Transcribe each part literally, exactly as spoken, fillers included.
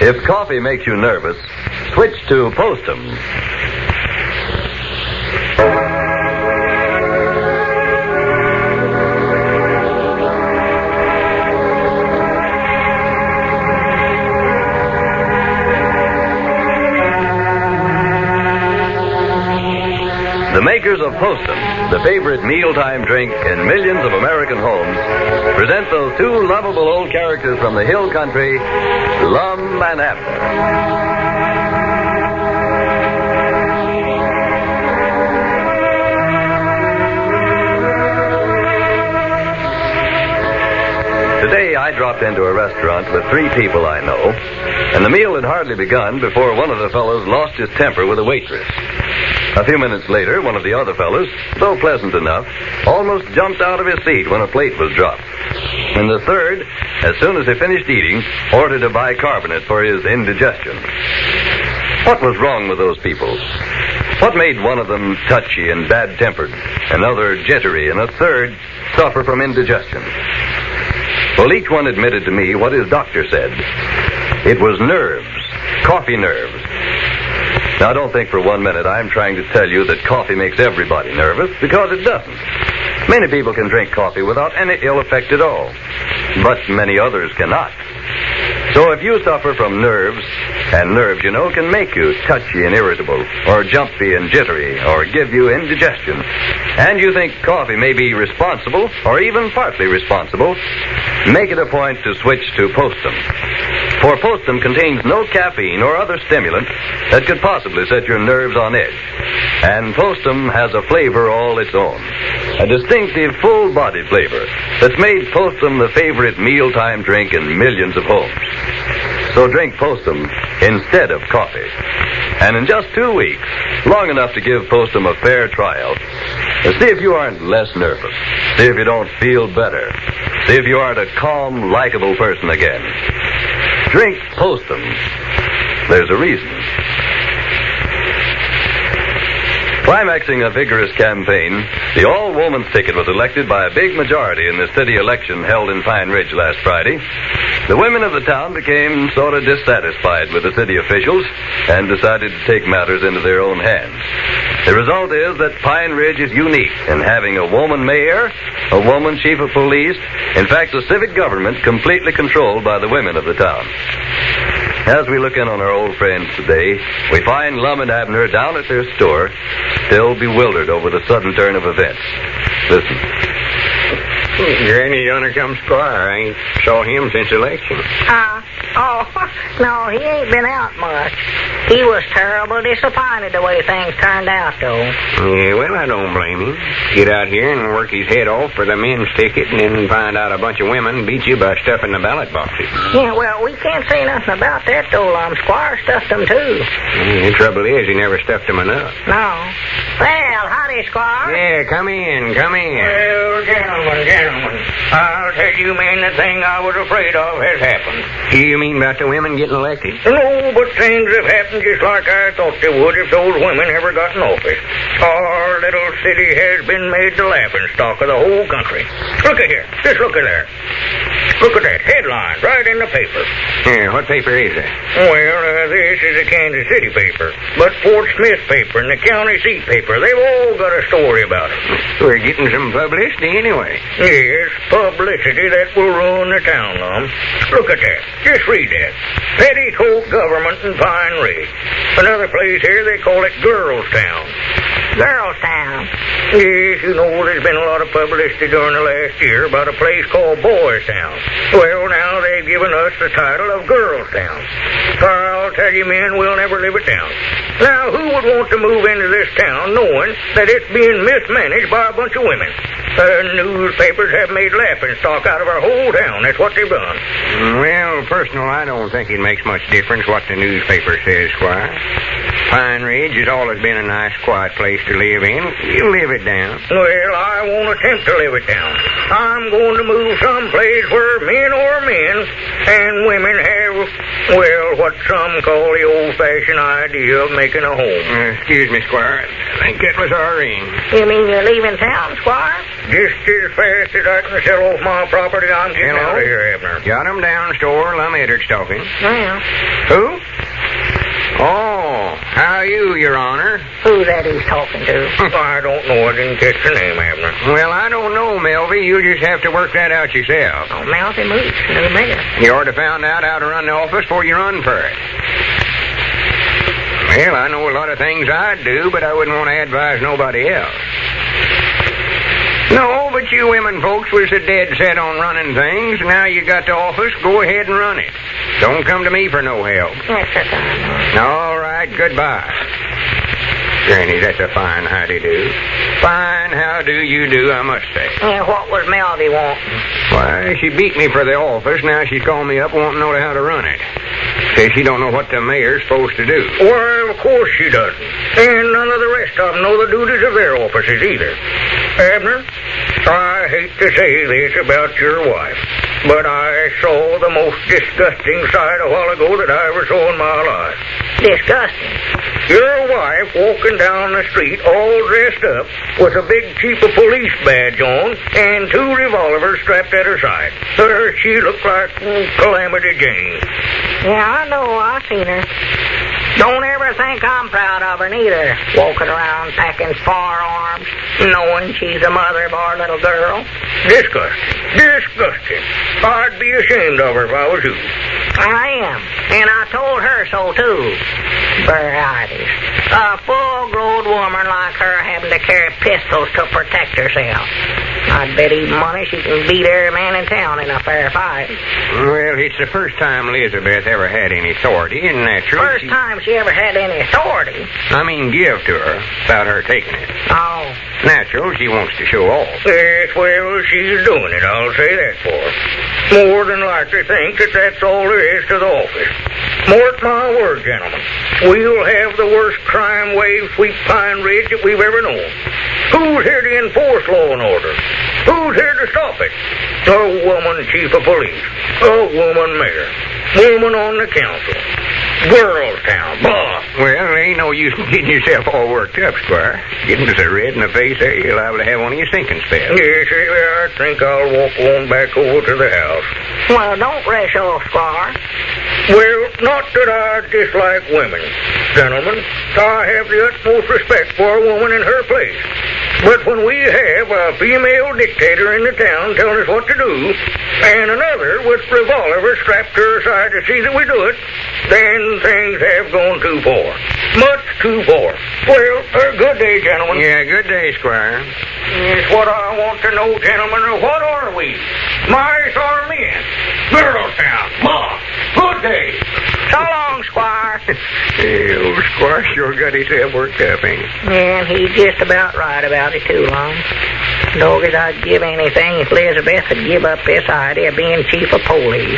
If coffee makes you nervous, switch to Postum. The makers of Postum, the favorite mealtime drink in millions of American homes, present those two lovable old characters from the hill country, Lum and Abner. Today I dropped into a restaurant with three people I know, and the meal had hardly begun before one of the fellows lost his temper with a waitress. A few minutes later, one of the other fellows, though pleasant enough, almost jumped out of his seat when a plate was dropped. And the third, as soon as he finished eating, ordered a bicarbonate for his indigestion. What was wrong with those people? What made one of them touchy and bad-tempered, another jittery, and a third suffer from indigestion? Well, each one admitted to me what his doctor said. It was nerves, coffee nerves. Now, don't think for one minute I'm trying to tell you that coffee makes everybody nervous, because it doesn't. Many people can drink coffee without any ill effect at all, but many others cannot. So if you suffer from nerves, and nerves, you know, can make you touchy and irritable, or jumpy and jittery, or give you indigestion, and you think coffee may be responsible, or even partly responsible, make it a point to switch to Postum. For Postum contains no caffeine or other stimulant that could possibly set your nerves on edge. And Postum has a flavor all its own. A distinctive, full-bodied flavor that's made Postum the favorite mealtime drink in millions of homes. So drink Postum instead of coffee. And in just two weeks, long enough to give Postum a fair trial, see if you aren't less nervous. See if you don't feel better. See if you aren't a calm, likable person again. Drink Postum. There's a reason. Climaxing a vigorous campaign, the all-women's ticket was elected by a big majority in the city election held in Pine Ridge last Friday. The women of the town became sort of dissatisfied with the city officials and decided to take matters into their own hands. The result is that Pine Ridge is unique in having a woman mayor, a woman chief of police, in fact, a civic government completely controlled by the women of the town. As we look in on our old friends today, we find Lum and Abner down at their store, still bewildered over the sudden turn of events. Listen. Granny yonder come Squire. I ain't saw him since election. Uh, oh, no, he ain't been out much. He was terrible disappointed the way things turned out, though. Yeah, well, I don't blame him. Get out here and work his head off for the men's ticket and then find out a bunch of women beat you by stuffing the ballot boxes. Yeah, well, we can't say nothing about that, though, um, Squire stuffed them, too. Yeah, the trouble is, he never stuffed them enough. No. Well, howdy, Squire. Yeah, come in, come in. Well, gentlemen, gentlemen, I'll tell you, man, the thing I was afraid of has happened. You mean about the women getting elected? No, but things have happened just like I thought they would if those women ever got in office. Our little city has been made the laughingstock of the whole country. Look at here. Just look at there. Look at that headline right in the paper. Yeah, what paper is that? Well, uh, this is the Kansas City paper. But Fort Smith paper and the county seat paper, they've all got a story about it. We're getting some publicity anyway. Yes, publicity that will ruin the town, Lum. Look at that. Just read that. Petticoat government in Pine Ridge. Another place here, they call it Girls Town. Girls Town. Yes, you know, there's been a lot of publicity during the last year about a place called Boys Town. Well, now they've given us the title of Girls Town. I'll tell you, men, we'll never live it down. Now, who would want to move into this town knowing that it's being mismanaged by a bunch of women? Uh, newspapers have made laughingstock out of our whole town. That's what they've done. Well, personal, I don't think it makes much difference what the newspaper says, Squire. Pine Ridge has always been a nice, quiet place to live in. You live it down. Well, I won't attempt to live it down. I'm going to move someplace where men are men and women have, well, what some call the old-fashioned idea of making a home. Uh, excuse me, Squire. I think that was our ring. You mean you're leaving town, Squire? Just as fast as I can sell off my property, I'm getting Hello? out of here, Abner. Got 'em down store. Lum Eddard's talking. Well, Who? Oh, how are you, Your Honor? who's that he's talking to? I don't know. I didn't catch the name, Abner. Well, I don't know, Melvy. You'll just have to work that out yourself. Oh, Mouthy Moots, new mayor. You ought to found out how to run the office before you run for it. Well, I know a lot of things I'd do, but I wouldn't want to advise nobody else. No, but you women folks was so dead set on running things. Now you got the office, go ahead and run it. Don't come to me for no help. That's a fine. All right, goodbye. Granny, that's a fine howdy-do. Fine how do you do, I must say. Yeah, what was Melvy wanting? Why, she beat me for the office. Now she's calling me up wanting to know how to run it. Says she don't know what the mayor's supposed to do. Well, of course she doesn't. And none of the rest of them know the duties of their offices either. Abner, I hate to say this about your wife, but I saw the most disgusting sight a while ago that I ever saw in my life. Disgusting. Your wife walking down the street all dressed up with a big chief of police badge on and two revolvers strapped at her side. Uh, she looked like mm, Calamity Jane. Yeah, I know. I seen her. Don't ever think I'm proud of her neither. Walking around packing firearms, knowing she's the mother of our little girl. Disgusting. Disgusting. I'd be ashamed of her if I was you. I am. And I told her so, too. Varieties. A full-grown woman like her having to carry pistols to protect herself. I'd bet even money she can beat every man in town in a fair fight. Well, it's the first time Elizabeth ever had any authority, isn't that true? First She- time she ever had any authority. I mean, give to her without her taking it. Oh, Natural, she wants to show off. Yes, well, she's doing it, I'll say that for her. More than likely think that that's all there is to the office. Mark my word, gentlemen. We'll have the worst crime wave sweep Pine Ridge that we've ever known. Who's here to enforce law and order? Who's here to stop it? A woman chief of police. A woman mayor. Woman on the council. Girlstown. Bah! Well, there ain't no use in getting yourself all worked up, Squire. Getting so red in the face there, you're liable to have one of your sinking spells. Yes, I think I'll walk on back over to the house. well, don't rush off, Squire. Well, not that I dislike women, gentlemen. I have the utmost respect for a woman in her place. But when we have a female dictator in the town telling us what to do, and another with revolver strapped to her side to see that we do it, then things have gone too far. Much too far. Well, uh, good day, gentlemen. Yeah, good day, Squire. It's what I want to know, gentlemen. What are we? Mice or men? Girlstown. Ma. Good day. So long, Squire. Hey, old Squire sure got himself worked up, ain't he? And he's just about right about it, too, Lon. Doggies, I'd give anything if Elizabeth would give up this idea of being chief of police.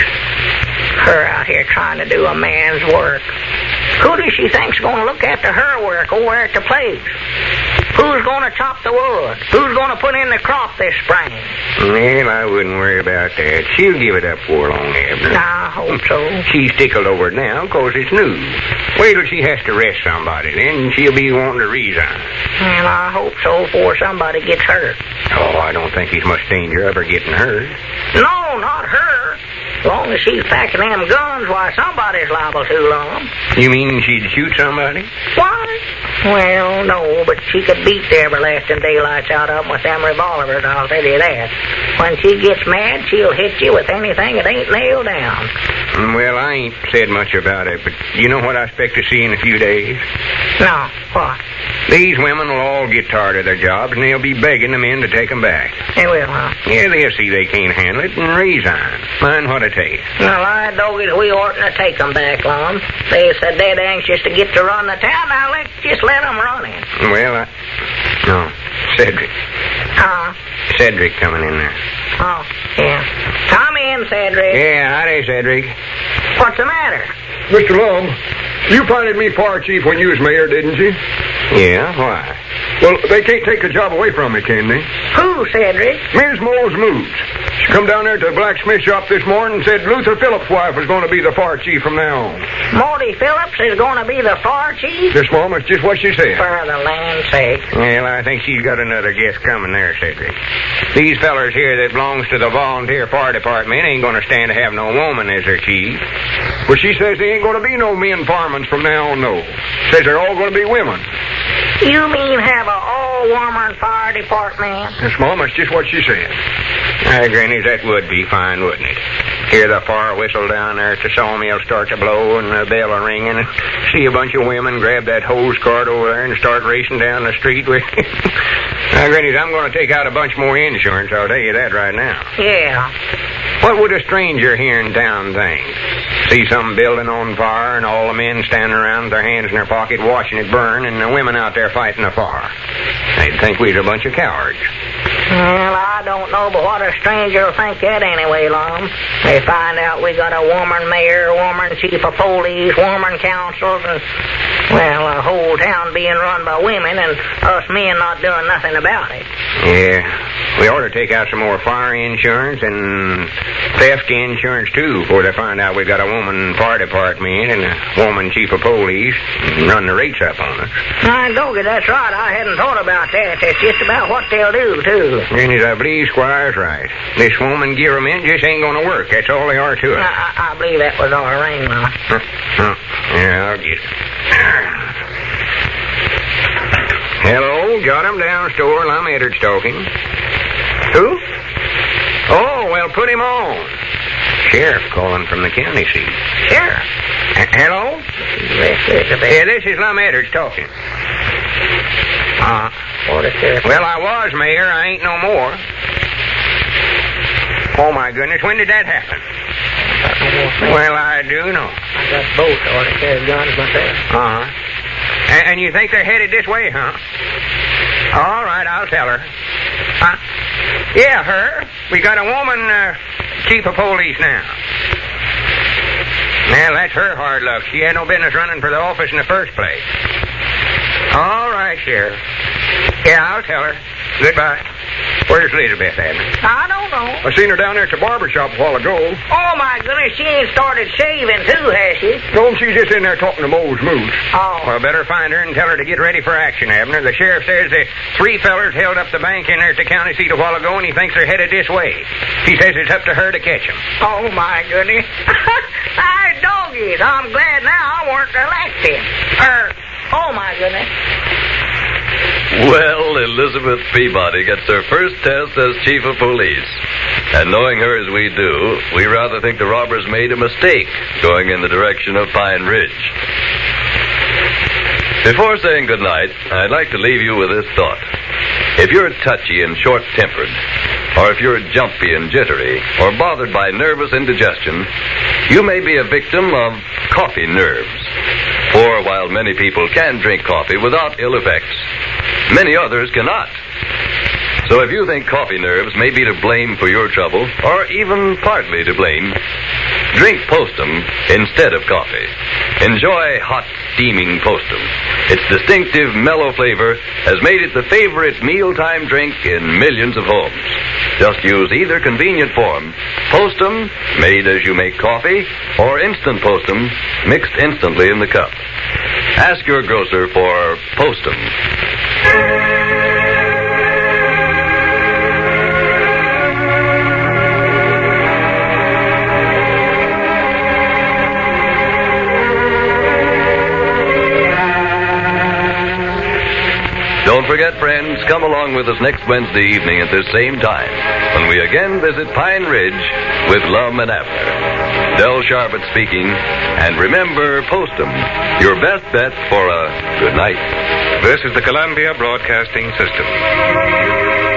Her out here trying to do a man's work. Who does she think's going to look after her work over at the place? Who's going to chop the wood? Who's going to put in the crop this spring? Well, I wouldn't worry about that. She'll give it up for long, Abner. I hope so. She's tickled over it now because it's new. Wait till she has to arrest somebody, then she'll be wanting to resign. And I hope so before somebody gets hurt. Oh, I don't think there's much danger of her getting hurt. No, not her. As long as she's packing them guns, why, somebody's liable to, Lon. You mean she'd shoot somebody? What? Well, no, but she could beat the everlasting daylights out of them with them revolvers, I'll tell you that. When she gets mad, she'll hit you with anything that ain't nailed down. Well, I ain't said much about it, but you know what I expect to see in a few days? No, what? These women will all get tired of their jobs, and they'll be begging the men to take them back. They will, huh? Yeah, they'll see they can't handle it and resign. Mind what I tell you. Well, I doggies, we oughtn't to take them back, Lon. They're so dead anxious to get to run the town. Now, let's just let them run it. Well, I... No, Cedric. Huh? Cedric coming in there. Oh, yeah. Come in, Cedric. Yeah, howdy, Cedric. What's the matter? Mister Lum, you appointed me fire chief when you was mayor, didn't you? Yeah, why? Well, they can't take the job away from me, can they? Who, Cedric? Miz Moles Moods. She come down there to the blacksmith shop this morning and said Luther Phillips' wife was going to be the fire chief from now on. Morty Phillips is going to be the fire chief? This mom, that's just what she said. For the land's sake. Well, I think she's got another guess coming there, Cedric. These fellers here that belongs to the volunteer fire department ain't going to stand to have no woman as their chief. Well, she says there ain't going to be no men firemen from now on, no. Says they're all going to be women. You mean have a all-woman fire department? Yes, Mom, that's just what she said. Ah, Granny, that would be fine, wouldn't it? Hear the fire whistle down there at the sawmill start to blow and the bell a ringing, and see a bunch of women grab that hose cart over there and start racing down the street with it. Now, Granny, I'm going to take out a bunch more insurance, I'll tell you that right now. Yeah. What would a stranger here in town think? See some building on fire and all the men standing around with their hands in their pocket watching it burn and the women out there fighting the fire. They'd think we're a bunch of cowards. Well, I don't know, but what a stranger will think that anyway, Lum. They find out we got a woman mayor, woman chief of police, woman councils, and, well, the whole town being run by women and us men not doing nothing about it. Yeah, we ought to take out some more fire insurance and theft insurance, too, before they find out we got a woman fire department and a woman chief of police and run the rates up on us. I don't get that's right. I hadn't thought about that. That's just about what they'll do, too. Granny, I believe Squire's right. This woman government just ain't going to work. That's all they are to it. I, I believe that was our ring, Lum. Huh, huh. Yeah, I'll get it. Hello, got him down store. I'm Edwards talking. Who? Oh, well, put him on. Sheriff calling from the county seat. Sheriff? H- hello? Yeah, this is Lum Edwards talking. Uh, What is sheriff? well, I was mayor. I ain't no more. Oh, my goodness. When did that happen? Well, I do know. I got both. I ought to carry guns myself. Uh-huh. And, and you think they're headed this way, huh? All right, I'll tell her. Huh? Yeah, her. We got a woman uh, chief of police now. Well, that's her hard luck. She had no business running for the office in the first place. All right, Sheriff. Yeah, I'll tell her. Goodbye. Where's Elizabeth at? I don't know. I seen her down there at the barber shop a while ago. Oh, my goodness, she ain't started shaving, too, has she? No, she's just in there talking to Moles Moose. Oh. Well, better find her and tell her to get ready for action, Abner. The sheriff says the three fellers held up the bank in there at the county seat a while ago, and he thinks they're headed this way. He says it's up to her to catch them. Oh, my goodness. I doggies. I'm glad now I weren't elected. Er, oh, my goodness. Well, Elizabeth Peabody gets her first test as chief of police. And knowing her as we do, we rather think the robbers made a mistake going in the direction of Pine Ridge. Before saying goodnight, I'd like to leave you with this thought. If you're touchy and short-tempered, or if you're jumpy and jittery, or bothered by nervous indigestion, you may be a victim of coffee nerves. For while many people can drink coffee without ill effects, many others cannot. So if you think coffee nerves may be to blame for your trouble, or even partly to blame, drink Postum instead of coffee. Enjoy hot, steaming Postum. Its distinctive, mellow flavor has made it the favorite mealtime drink in millions of homes. Just use either convenient form, Postum, made as you make coffee, or Instant Postum, mixed instantly in the cup. Ask your grocer for Postum. Don't forget, friends, come along with us next Wednesday evening at this same time when we again visit Pine Ridge with Lum and Abner. Del Sharbutt speaking, and remember Postum, your best bet for a good night. This is the Columbia Broadcasting System.